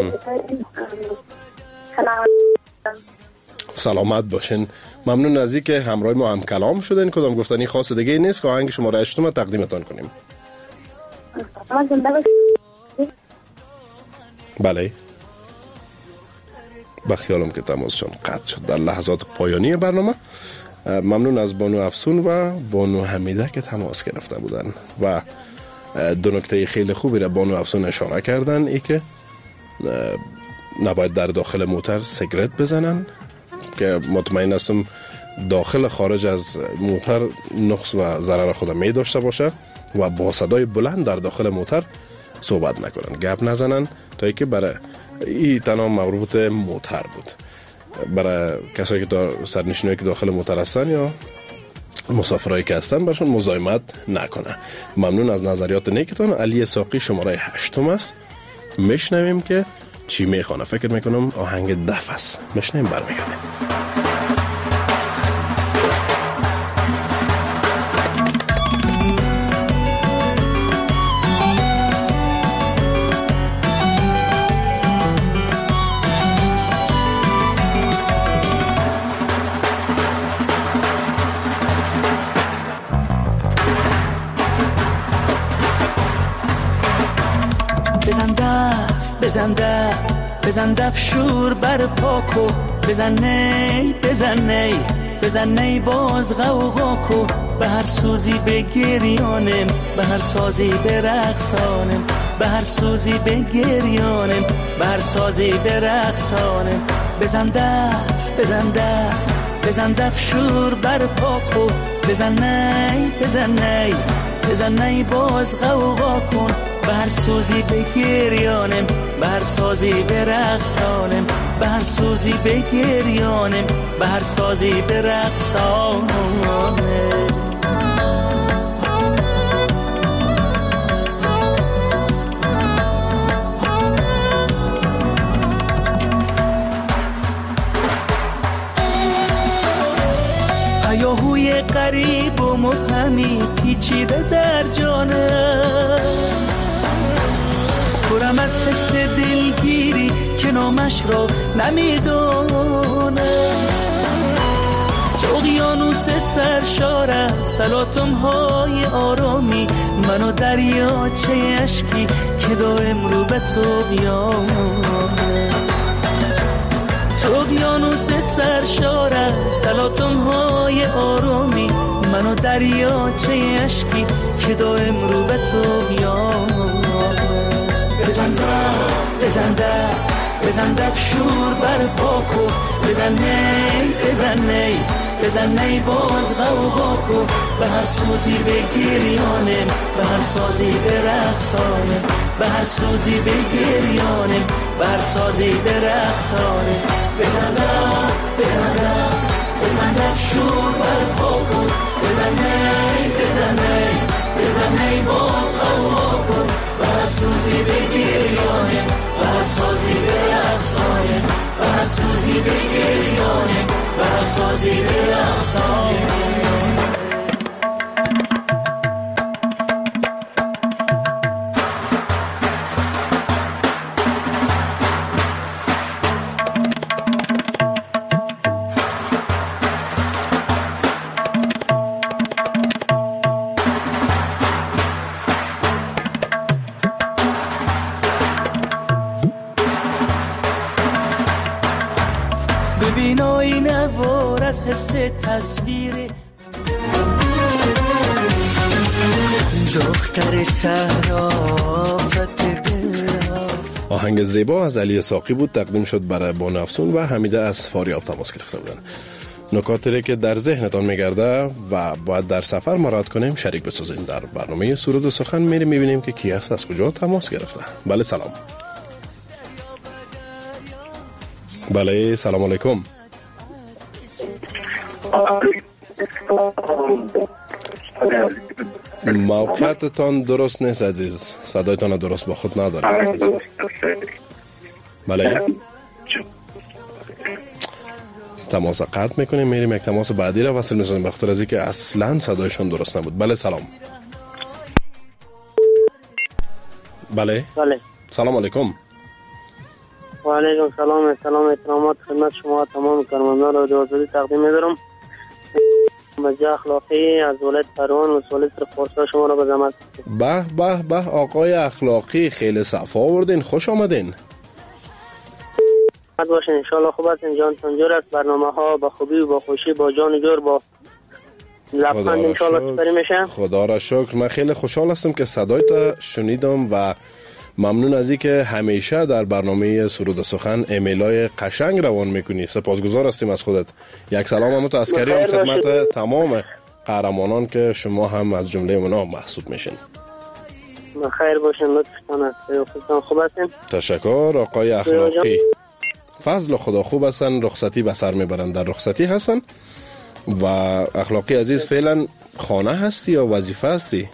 سلامت باشین. ممنون از اینکه همراه ما هم کلام شدین. کدام گفتنی خاص دیگه نیست که آهنگ شماره 8 تقدیمتان کنیم. بله. بخیالم که تماسشون قطع شد در لحظات پایانی برنامه. ممنون از بانو افسون و بانو حمیده که تماس گرفته بودن و دو نکته خیلی خوبی را بانو افسون اشاره کردن. ای که نباید در داخل موتر سیگرت بزنن که مطمئن هستم داخل خارج از موتر نقص و ضرر خود می داشته باشه و با صدای بلند در داخل موتر صحبت نکنن، گپ نزنن، تا اینکه برای این تنها مربوط موتر بود. برای کسایی که سرنشینایی که داخل موتر هستن یا مسافرایی که هستن برشون مزاحمت نکنه. ممنون از نظریات نیکتان. علی ساقی شماره 8 است. میشنویم که چی میخوانه. فکر میکنم آهنگ دف است. میشنویم برمیگردیم. بزن دف شور بر پاکو، بزن نی باز غوغا کو، به هر سوزی بگریانم، به هر سازی برقصانم، به هر سوزی بگریانم، به هر سازی برقصانم. بزن دف شور بر پاکو، بزن نی باز غوغا کن، به هر سوزی بگریانم، به هر سازی برقصانم، به هر سوزی بگریانم، به هر سازی برقصانم. هیاهوی غریب و مبهمی پیچیده در جانم، پرم از حس دلگیری که نامش را نمیدونم. تو اقیانوس سرشار است تلاطم های آرامی، من و دریاچه اشکی که دائم رو به طغیانه. تو اقیانوس سرشار است تلاطم های آرامی، من و دریاچه اشکی که دائم رو به طغیانه. بزن دف شور بر پاکو، بزن نی باز غوغا کو، به هر سوزی بگریانم، به هر سازی برقصانم، به هر سوزی بگریانم، به هر سازی برقصانم. بزن دف شور بر پاکو، بزن نی باز غوغا کو، به هر سوزی بگریانم، به هر سازی برقصانم، به هر سوزی بگریانم، به هر سازی برقصانم. ببین آینه وار از حس تصویر دختر صرافت دلها. آهنگ زیبا از علی ساقی بود، تقدیم شد برای بانافسون و حمیده از فاریاب تماس گرفته بودن. نکاتی که در ذهنتان میگرده و باید در سفر مراعات کنیم شریک بسازیم. در برنامه سرود و سخن میبینیم که کی است، از کجا تماس گرفته. بله سلام. بله سلام علیکم. موقعیتتان درست نیست عزیز، صدایتان درست با خود نداریم. بله تماس قطع میکنیم، میریم یک تماس بعدی را وصل میکنیم، بخاطر از اینکه اصلا صدایشان درست نبود. بله سلام. بله سلام علیکم. و علیکم سلام احترامات خدمت شما تمام کارمندان رادیو آزادی تقدیم می‌دارم. مجلس اخلاقی از ولایت پروان و سولیت خورسا شما را به زحمت. به آقای اخلاقی خیلی صفا آوردین، خوش آمدین. خد باشین ان شاء الله. خوب هستین؟ جانتون جور است؟ برنامه‌ها با خوبی و با خوشی با جان جور با لبخند ان شاء الله سپری میشه. خدا را شکر. من خیلی خوشحال هستم که صدایت شنیدم و ممنون از اینکه همیشه در برنامه سرود و سخن ایمیلای قشنگ روان میکنی. سپاسگزار هستیم از خودت. یک سلام هم عسکری هم خدمت تمام قهرمانان که شما هم از جمله اونا محسوب میشین. خیر باشین، لطفتان است. خودتان خوب هستین؟ تشکر. آقای اخلاقی فضل خدا خوب هستن، رخصتی به سر میبرن، در رخصتی هستن. و اخلاقی عزیز فعلا خانه هستی یا وظیفه هستی؟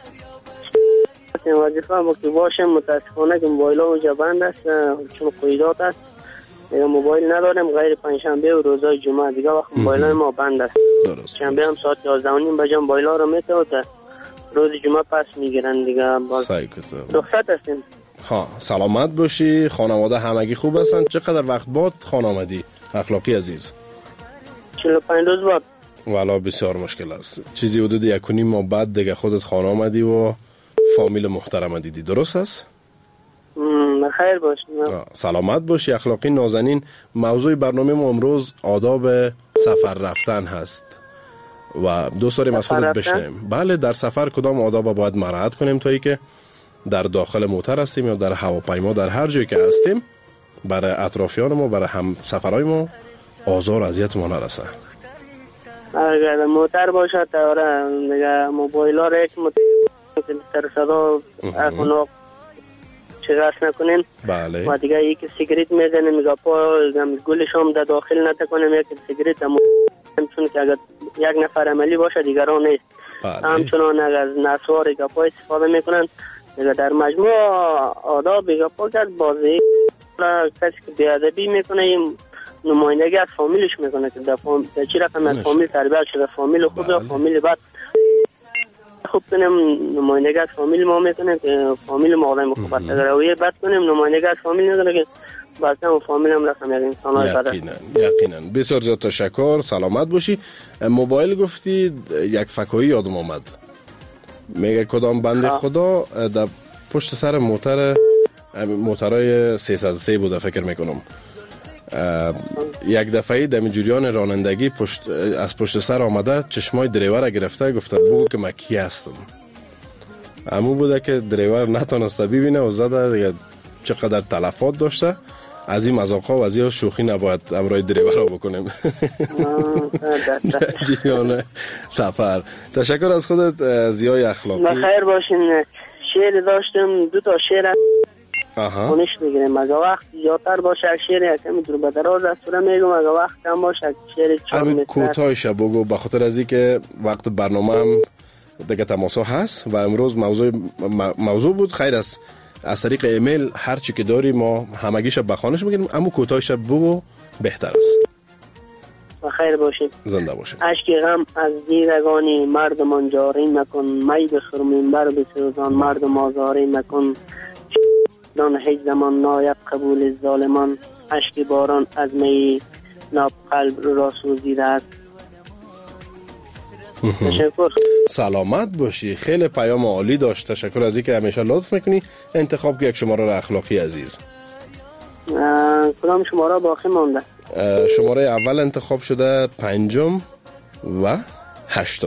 وظیفه باقی باشم، متاسفانه که موبایل ها اونجا بند است چون قیدات است. دیگه موبایل ندارم غیر پنجشنبه و روزهای جمعه، دیگه وقت موبایل ما بند است. درست. شنبه هم ساعت 11:30 بجا موبایل ها رو میته تا روز جمعه پس میگیرن دیگه. باز رخصت هستیم. ها، سلامت باشی. خانواده همگی خوب هستن؟ چقدر وقت بعد خانه آمدی اخلاقی عزیز؟ 45 روز بعد. والا بسیار مشکل است. چیزی حدود 1.5 ماه بعد دیگه خودت خانه آمدی و فامیل محترم دیدی، درست است؟ خیر باش. سلامت باشی اخلاقی نازنین. موضوع برنامه ما امروز آداب سفر رفتن هست و دوست داریم از خودت بشنویم. بله، در سفر کدام آداب باید مراعات کنیم تا ای که در داخل موتر هستیم یا در هواپیما، در هر جایی که هستیم، برای اطرافیان ما، برای هم سفرهای ما آزار و اذیت ما نرسه. اگر موتر باشه تا دیگه موبایل ها را یک سر صدا اکناق چگاش نکنین. بله. و دیگه یک سیگریت میزنه میگه پا گلش هم در داخل نتکنیم، یک سیگریت چون که اگر یک نفر عملی باشه دیگران نیست. بله. همچنان اگر نسوار گپا استفاده میکنن دیگه در مجموع آداب گپا کرد بازی کسی که بیادبی میکنه این نمایندگی از فامیلش میکنه که در چی رقم از فامیل تربیت شده، فامیل خوب یا فامیل بد خوب کنیم نمایندگی از فامیل ما میکنه که فامیل ما آدم خوب است. اگر رویه بد کنیم نمایندگی از فامیل میکنه که بعد هم فامیل هم رقم یک انسان های بد است. یقینا. بسیار زیاد تشکر. سلامت باشی. موبایل گفتی یک فکایی یادم آمد. میگه کدام بنده خدا در پشت سر موترهای 303 بوده فکر میکنم، یک دفعه دمی جریان رانندگی از پشت سر آمده، چشمای دریور گرفته، گفته بگو که من کی هستم. همون بوده که دریور نتونسته ببینه و زده دیگه. چقدر تلفات داشته. از این مذاق‌ها و از این شوخی نباید امرای دریور رو بکنیم جریان سفر. تشکر از خودت زیای اخلاقی. خیر باشین. شعر داشتم، 2 تا شعر خونش میگیرم. اگه وقت زیادتر باشه شعر کمی دور به دراز است میگم، اگه وقت کم باشه شعر 4 متر. کوتاهش بگو به خاطر از اینکه وقت برنامه هم دیگه تماسا هست و امروز موضوع بود. خیر است از طریق ایمیل هر چی که داری ما همگیش بخوانش میگیم، اما کوتاهش بگو بهتر است. خیر باشید. زنده باشید. اشک غم از دیدگانی مردمان جاری مکن، می بخرمین بر بسوزان مردم آزاری مکن. دان هیچ زمان نایب قبول ظالمان، اشک باران از می ناب قلب را سوزیده است. تشکر. سلامت باشی. خیلی پیام عالی داشت. تشکر از اینکه همیشه لطف میکنی. انتخاب که یک شماره را اخلاقی عزیز. کدام شماره باقی مانده؟ شماره اول انتخاب شده 5 و 8.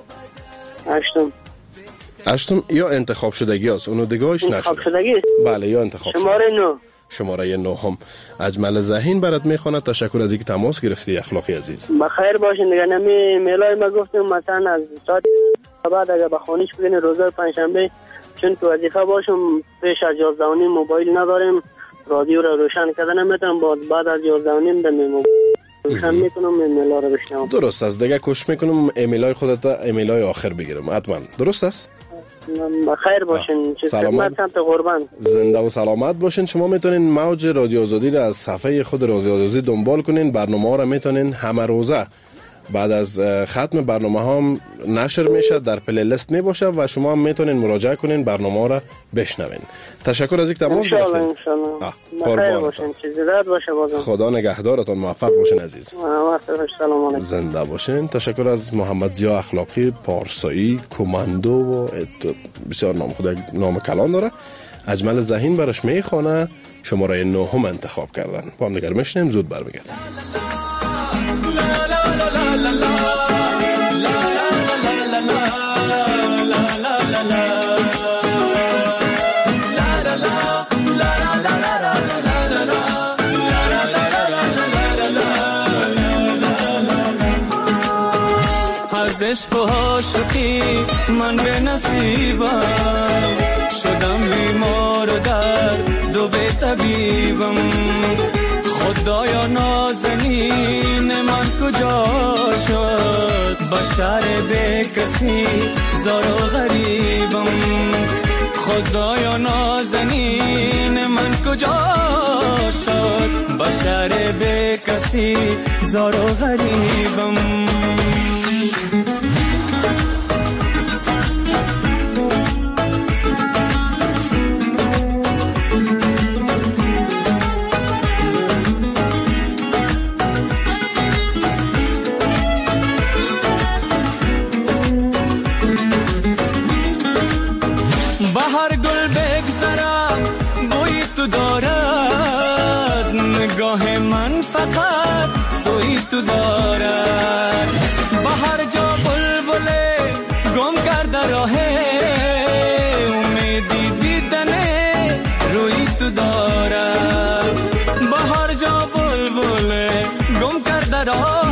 8 یا انتخاب شدگی است، اونو دیگهش نشده. انتخاب شدگی است؟ بله، یا انتخاب شماره 9. شماره 9 هم اجمل ذهین برات میخونه. تشکر از اینکه تماس گرفتی اخلاقی عزیز. بخیر باشین دیگه. نمی میلای ما گفتم مثلا از ساعت بعد اگه بخونیش بگین روزای پنجشنبه، چون که وظیفه باشم پیش از 11:30 موبایل نداریم، رادیو رو روشن کردن نمیتونم، بعد از 11:30 دم روشن میکنم ایمیلا رو بشنوم. درست است دیگه. کوشش میکنم ایمیلای خودت ایمیلای آخر بگیرم حتما. درست است. بخیر باشین. خدمت سمت قربان. زنده و سلامت باشین. شما میتونین موج رادیو آزادی را از صفحه خود رادیو آزادی دنبال کنین. برنامه ها را میتونین همه روزه بعد از ختم برنامه ها هم نشر میشه، در پلی لیست می باشه و شما هم میتونین مراجعه کنین برنامه ها را بشنوین. تشکر از اینکه تماس گرفتین. ان شاء الله. بخیر باشین. چیزی باشه بازم. خدا نگهدارتون. موفق باشین عزیز. سلام علیکم. زنده باشین. تشکر از محمد ضیا اخلاقی، پارسایی، کماندو و بسیار نام کلان داره. اجمل ذهین برش میخونه. شماره 9 هم انتخاب کردن. با هم دیگر میشنیم. زود برمیگردیم. از عشق و عاشقی من به نصیبم بیمار و درد و به طبیبم. خدایا نازنین من کجا شد، بشر به کسی زار و غریبم. خدایا نازنین من کجا شد، بشر به کسی زار و غریبم. بهر گل بگذرم بوی تو دارد، نگاه من فقط سوی تو دارد. بهر جا بلبله گم کرده راه، امیدی دیدنه روی تو دارد. بهر جا بلبله گم کرده راه،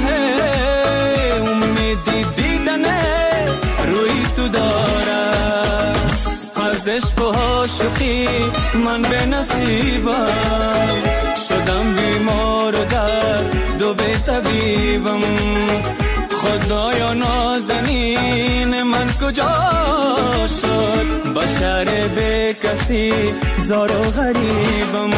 امیدی دیدنه روی تو دارد. از عشق و عاشقی من به نصیبم، شدم بیمار و درد و به طبیبم. خدایا نازنین من کجا شد، بشر به کسی زار و غریبم.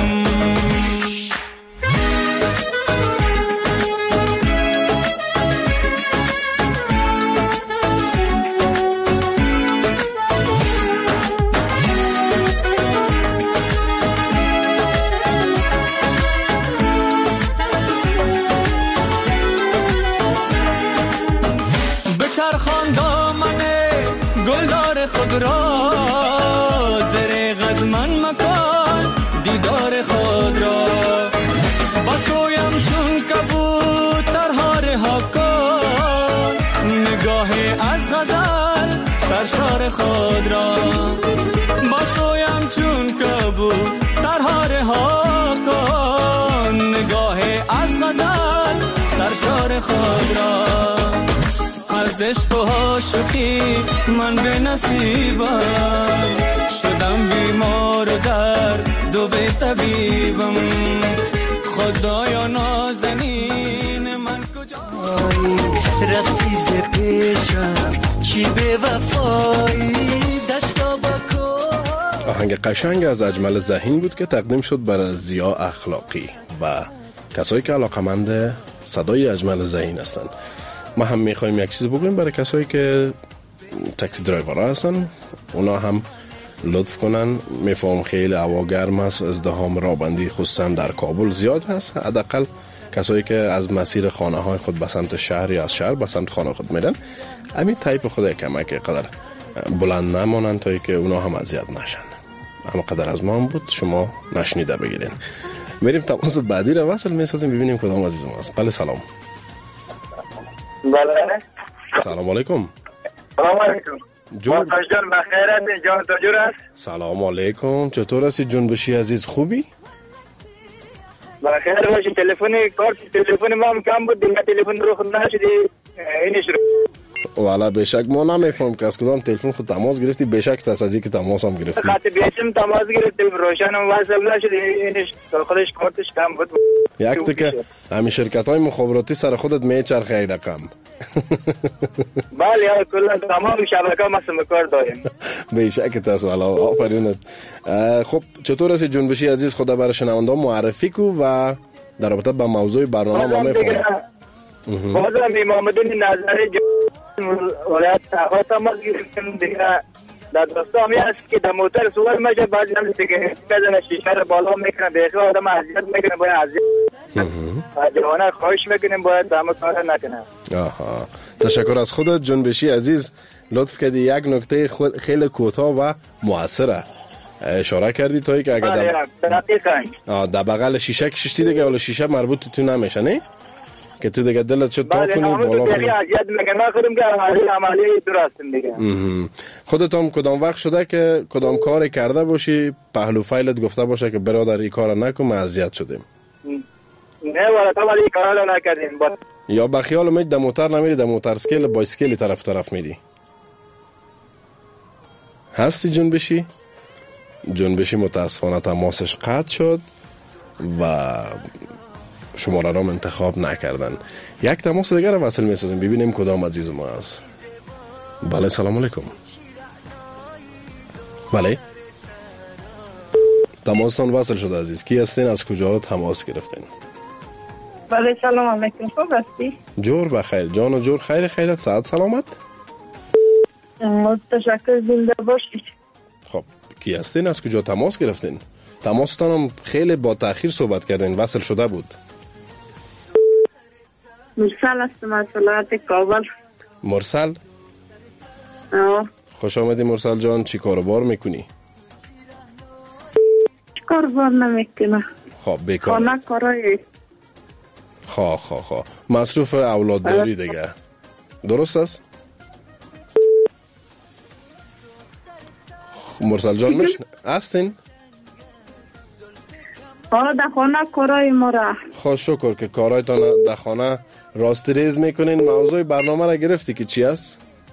چرخان دامنه گلدار خود را، دریغ از من مکان دیدار خود را. بسویم چون کبوترها رها کن، نگاه از غزل سرشار خود را. بسویم چون کبوترها رها کن، نگاه از غزل سرشار خود را. از عشق و عاشقی من به نصیبم، شدم بیمار و درد و به طبیبم. خدایا نازنین من کجا رفتی ز پیشم چی به وفایی دشتا بکن. آهنگ قشنگ از اجمل ذهین بود که تقدیم شد برای زیا اخلاقی و کسایی که علاقمند صدای اجمل ذهین هستند. ما هم میخوایم یک چیز بگویم برای کسایی که تاکسی درایورها هستن، اونا هم لطف کنن. میفهم خیلی هوا گرم است، ازدحام رابندی خصوصا در کابل زیاد هست. حداقل کسایی که از مسیر خانه های خود به سمت شهر یا از شهر به سمت خانه خود میرن، همین تایپ خود کمک قدر بلند نمانن تا که اونا هم اذیت نشن. اما قدر از ما هم بود شما نشنیده بگیرین. میریم تماس بعدی رو وصل میسازیم ببینیم کدام عزیز ماست. بله سلام. بله سلام علیکم. سلام علیکم. جان بخیر هستین؟ جان تاجور است. سلام علیکم. چطور هستی جنبشی عزیز؟ خوبی؟ بخیر باشی. تلفن ما هم کم بود دیگه، تلفن رو خود نشدی اینش رو. والا بشک ما نمیفهم که از کدام تلفن خود تماس گرفتی. بشک تصدیق که تماس هم گرفتی. خط بیشم تماس گرفتیم، روشن هم وصل نشد، اینش خودش کارتش کم بود. یک تکه همین شرکت های مخابراتی سر خودت میچرخه ای رقم. بله کلا تمام شبکه ما سم کار داریم. بشک تاس والا آفرینت. خب چطور هستی جنبشی عزیز؟ خدا برای شنونده معرفی کو و در رابطه با موضوع برنامه ما میفهمم. بازم امام الدین نظری ولایت تهران تماس گرفتیم دیگه. در دوستامی هست که در موتر سوار میشه، بعضی هم دیگه بزنه شیشه رو بالا میکنه، دیگه آدم اذیت میکنه، باید اذیت جوانه خواهش میکنیم باید همه کار نکنه. آها تشکر از خودت جنبشی عزیز. لطف کردی یک نکته خیلی کوتاه و موثره اشاره کردی توی که اگر در بغل شیشه کشیدی دیگه اول شیشه مربوط تو نمیشه نه که تو دیگه دلت شد تا کنی بالا کنی. خودت هم کدام وقت شده که کدام کار کرده باشی پهلو فایلت گفته باشه که برادر این کار نکن ما اذیت شدیم؟ نه والا تو ولی کارا نکردیم. یا به خیال میاد در موتر نمیری، در موتر اسکیل بایسکلی طرف میری؟ هستی جنبشی؟ جنبشی متاسفانه تماسش قطع شد و شماره را انتخاب نکردن. یک تماس دیگر را وصل می‌سازیم ببینیم کدام عزیز ما است. بله سلام علیکم. بله تماستان وصل شده عزیز. کی هستین؟ از کجا تماس گرفتین؟ بله سلام علیکم. خوب هستی؟ جور بخیر جان و جور خیر خیرت سعد سلامت. تشکر زنده باشید. خب کی هستین؟ از کجا تماس گرفتین؟ تماستان هم خیلی با تأخیر صحبت کردین وصل شده بود. مرسل هستم از ولایت کابل. مرسل؟ خوش آمدی مرسل جان. چی کاروبار میکنی؟ کاروبار نمیکنم. خب بیکار. خانه کارای. خواه مصروف اولاد داری دیگه. درست است؟ مرسل جان هستین؟ در خانه کارای ما را. خوش شکر که کارایتان در خانه راستی ریز میکنین. موضوع برنامه را گرفتی که چی است؟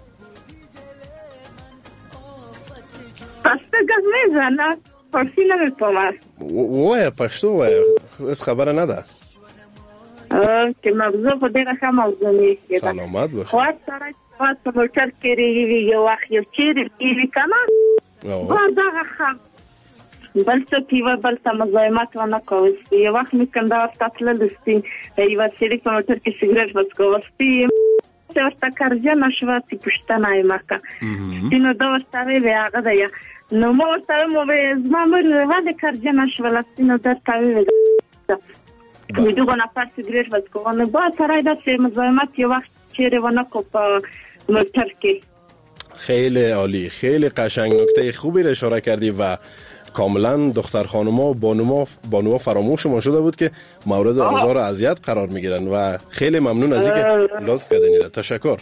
پشتو گز میزنه پرسی نمیپامد وای پشتو وای از خبر نده که موضوع خود دیگه خم موضوع نیست. سلامت باشه. خواهد سرای خواهد سمولتر کری یه وقت یه چیری ایلی کنه بارده خم بلسه پیوه بلسه مزایمت و نکوستی یه وقت میکنده ورطت للستی ایوه سیری سمولتر که سیگرش بس کوستی ورطه کرجه نشواتی پشته نای مکه اینو دو ورطه به آقا دیا نو ما ورطه مو به زمان ولی کرجه نشوالستی نو در تاوی به میدو گو نفر سیگرش بس کوانه با سرای دست مزایمت یه وقت چیره و نکو پا ملتر که خیلی عالی خیلی قشنگ نکته خوبی را اشاره کردی و کاملا دختر خانوما و بانوها فراموش شما شده بود که مورد آزار و اذیت قرار میگیرن و خیلی ممنون از اینکه لطف کردین. تشکر.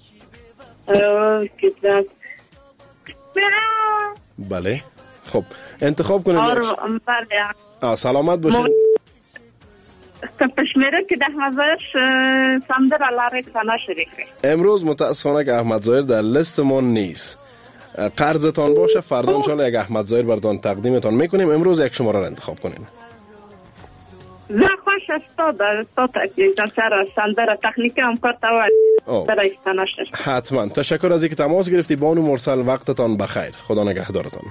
بله خب انتخاب کنیم. سلامت باشین. پشمیره که ده مزایش سمدر علاره کنه شریفه. امروز متاسفانه که احمد ظاهر در لیست ما نیست. قرضتان باشه فردا انشالله یک احمد ظاهر براتون تقدیمتان میکنیم. امروز یک شماره را انتخاب کنین. زه خوش استاد چرا سندر تکنیکی هم کار برای استناشش. حتما تشکر از اینکه تماس گرفتی بانو مرسل. وقتتان بخیر. خدا نگهدارتان.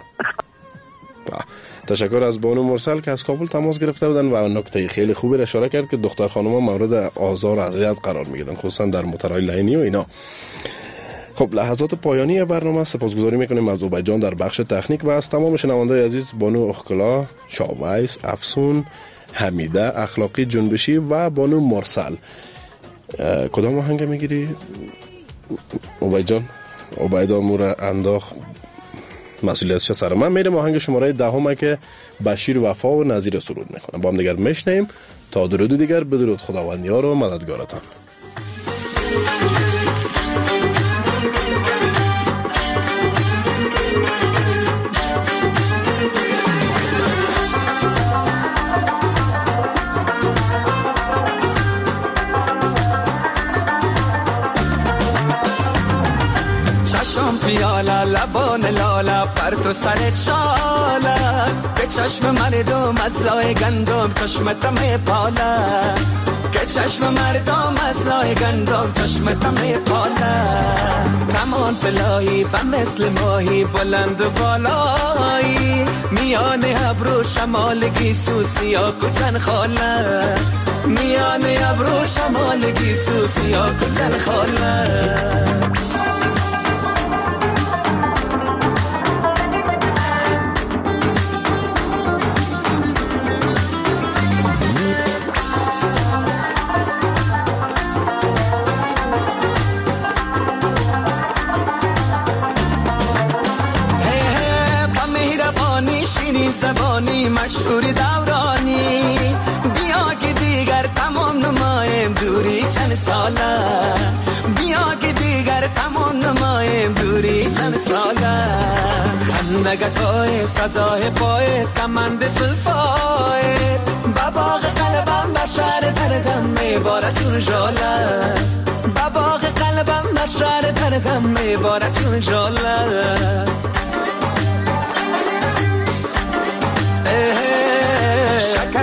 تشکر از بانو مرسل که از کابل تماس گرفته بودن و نکته خیلی خوبی را اشاره کرد که دختر خانوما مورد آزار و اذیت قرار میگیرن خصوصا در موتورهای لاینی و اینا. خب لحظات پایانی برنامه سپاسگزاری میکنیم از عبید جان در بخش تکنیک و از تمام شنوندگان عزیز بانو اخکلا، شاویس، افسون، حمیده، اخلاقی جنبشی و بانو مرسل. کدام آهنگ میگیری عبید جان؟ عبید امور انداخت مسئولیتش سر من. میرم آهنگ شماره 10 که بشیر وفا و نظیر سرود میکنه. با هم دیگر میشنیم تا درود دیگر. بدرود خداوندیار و مددگارتان. پیالا لبان لالا پر تو سرت شالا به چشم مردم از لای گندم چشمت میپالا که چشم مردم از لای گندم چشمت میپالا کمان پلایی و مثل ماهی بلند و بالایی میان ابرو شمالگی سوسیا کجن خاله میان ابرو شمالگی سوسیا کجن خاله زبانی مشهور دورانی بیا که دیگر تمام نمایم دوری چند ساله بیا که دیگر تمام نمایم دوری چند ساله خندگتای صدای پایت کمند زلفایت با باغ قلبم بر شهر دردم میبارد چون جاله با باغ قلبم بر شهر دردم میبارد چون جاله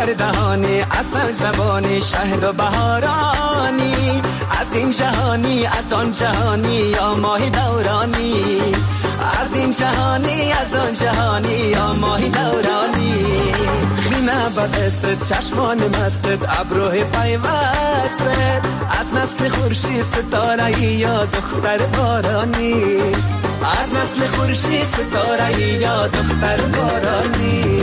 دهانی اصل زبانی شهد و بهارانی از این جهانی از آن جهانی یا ماهی دورانی از این جهانی از آن جهانی یا ماهی دورانی خینه بدستت چشمان مستت ابروه پیوستت از نسل خورشید ستاره یا دختر بارانی از نسل خورشید ستاره یا دختر بارانی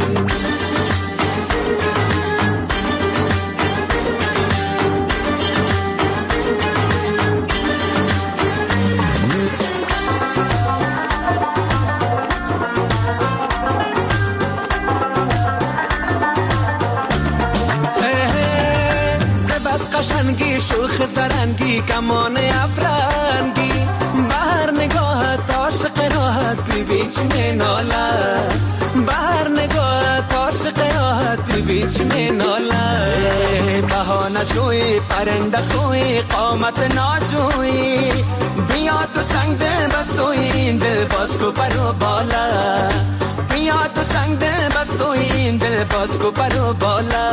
قشنگی شوخ زرنگی کمان افرنگی بهر نگاهت عاشق راحت بیبی چی میناله بهر نگاهت عاشق راحت بیبی چی میناله بهانه جوی پرنده خوی قامت ناجوی بیا تو سنگ دل بسوی این دل باز کو پرو بالا بیا تو سنگ دل بسوی این دل باز کو پرو بالا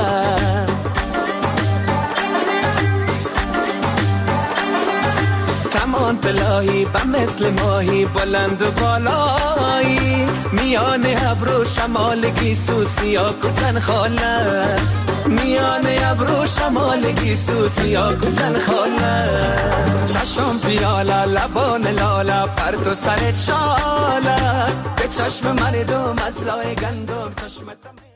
کمان طلایی به مثل ماهی بلند و بالایی میان ابرو شمالگی سوسیا کجن خاله میان ابرو شمالگی سوسیا کجن خاله چشم پیاله لبان لاله پرتو سرت شاله به چشم مردم از لای گندم چشمت